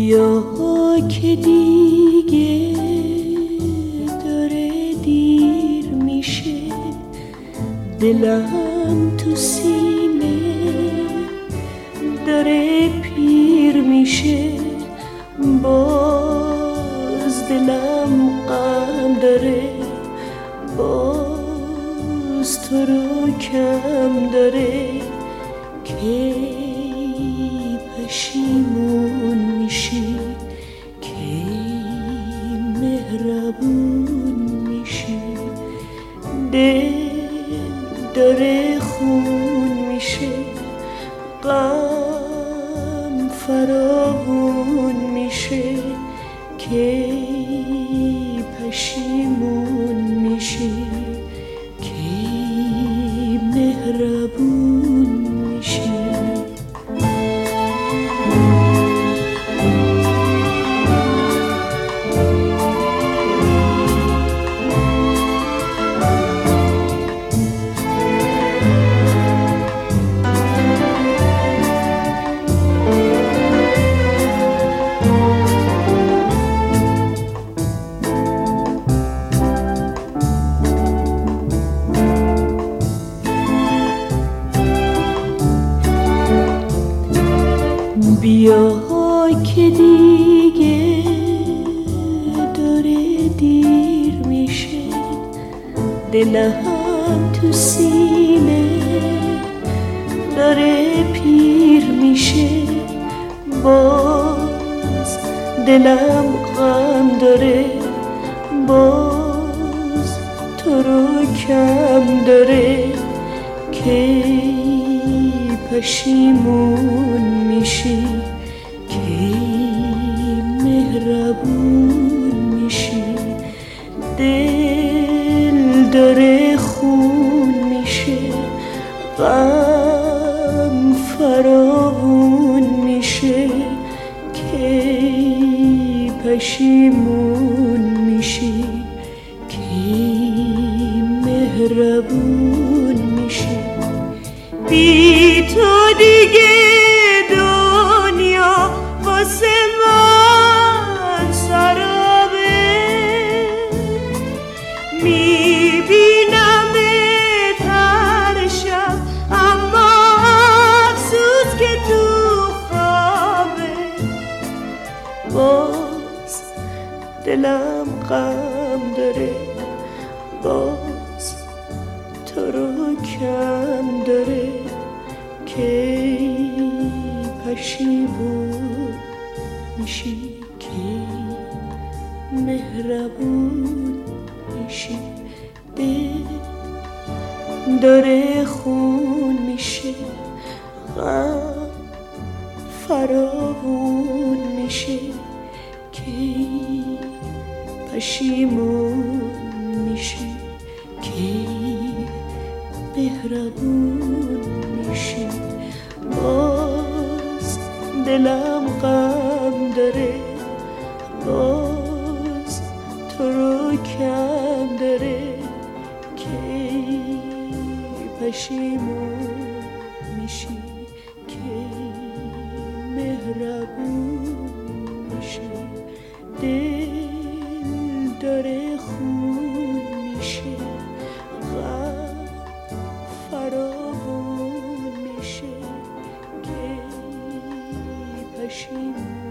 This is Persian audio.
بیا که دیگه داره دیر میشه، دلم تو سینه داره پیر میشه، باز دلم غم داره، باز تو رو کم داره، کی پشیمون میشی، کی مهربون میشی، دل داره خون میشه، غم فراوون میشه، کی پشیمون میشی، کی مهربون میشی. بیا که دیگه داره دیر میشه، دلم تو سینه داره پیر میشه، باز دلم غم داره، باز تو رو کم داره، کی پشیمون میشی، کی مهربون میشی، دل داره خون میشه، غم فراوون میشه، کی پشیمون میشی، کی مهربون میشی. بی تو دیگه دنیا واسه من سرابه، میبینمت هر شب اما افسوس که تو خوابه، باز دلم غم داره، باز تو رو کم داره، کی پشیمون میشی، کی مهربون میشی، دل داره خون میشه، غم فراوون میشه، کی پشیمون میشی، کی مهربون میشی، باز دلم غم داره، باز تو رو کم داره، کی پشیمون میشی، کی مهربون میشی، دل داره خون میشه، غم فراوون میشه، کی پشیمون